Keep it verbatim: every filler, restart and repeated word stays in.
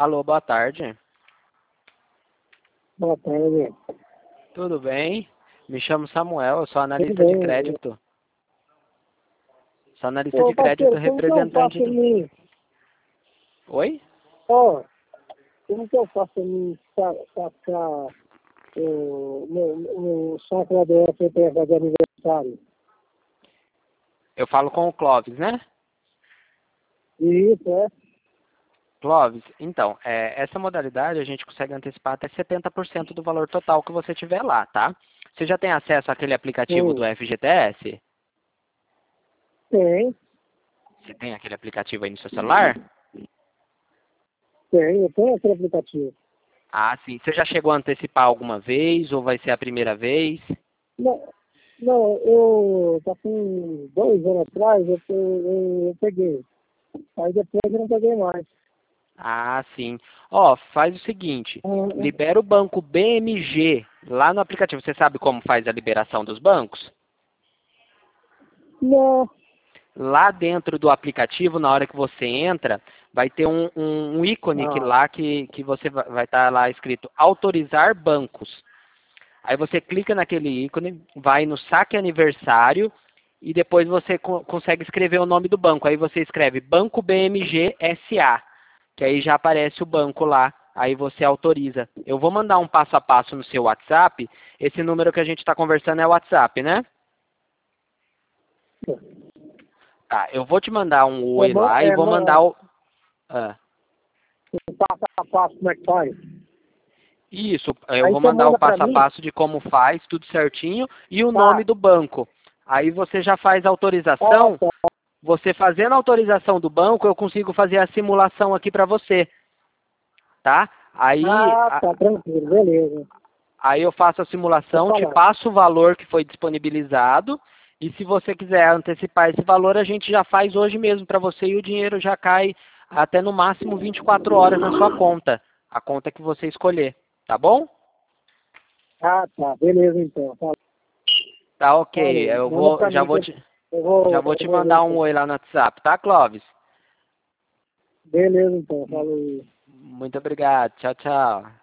Alô, boa tarde. Boa tarde. Tudo bem? Me chamo Samuel, eu sou Tudo analista de bem. crédito. Sou analista Ô, de crédito parceiro, como que eu representante faço do... me... Oi? Ó, como que eu faço me sa- sacar o meu, meu saco do F P S de aniversário? Eu falo com o Clóvis, né? Isso, é? Clóvis, então, é, essa modalidade a gente consegue antecipar até setenta por cento do valor total que você tiver lá, tá? Você já tem acesso àquele aplicativo do Sim. F G T S? Tem, Você tem aquele aplicativo aí no seu celular? tem, eu tenho aquele aplicativo. Ah, sim. Você já chegou a antecipar alguma vez ou vai ser a primeira vez? Não, não, eu, tá com dois anos atrás, eu, pe- eu, eu peguei. Aí depois eu não peguei mais. Ah, sim. Ó, faz o seguinte, Ah, libera o banco B M G lá no aplicativo. Você sabe como faz a liberação dos bancos? não, Lá dentro do aplicativo, na hora que você entra, vai ter um, um, um ícone que ah, lá que, que você vai vai estar lá escrito autorizar bancos. Aí você clica naquele ícone, vai no saque aniversário e depois você co consegue escrever o nome do banco. Aí você escreve Banco B M G S A, que aí já aparece o banco lá. Aí você autoriza. Eu vou mandar um passo a passo no seu WhatsApp. Esse número que a gente está conversando é o WhatsApp, né? Tá, eu vou te mandar um é, oi ma- lá e é, vou mandar ma- o... Ah, passo a passo como é que faz. isso, eu Aí vou você mandar o manda pra passo a mim, passo de como faz, tudo certinho, e o nome tá? do banco. Aí você já faz a Ah, autorização. tá. Você fazendo a autorização do banco, eu consigo fazer a simulação aqui para você, tá? Aí, Ah, a- tá, tranquilo, beleza. aí eu faço a Vou simulação, te falar. passo o valor que foi disponibilizado, e se você quiser antecipar esse valor, a gente já faz hoje mesmo para você e o dinheiro já cai até no máximo vinte e quatro horas na sua conta, a conta que você escolher, tá bom? Ah, tá, beleza então. Falou. Tá ok, Falou. eu Manda vou, pra já mim que vou eu te, eu vou, já vou eu te vou ver mandar um então. oi lá no WhatsApp, tá, Clóvis? Beleza então, falou. Muito obrigado, tchau, tchau.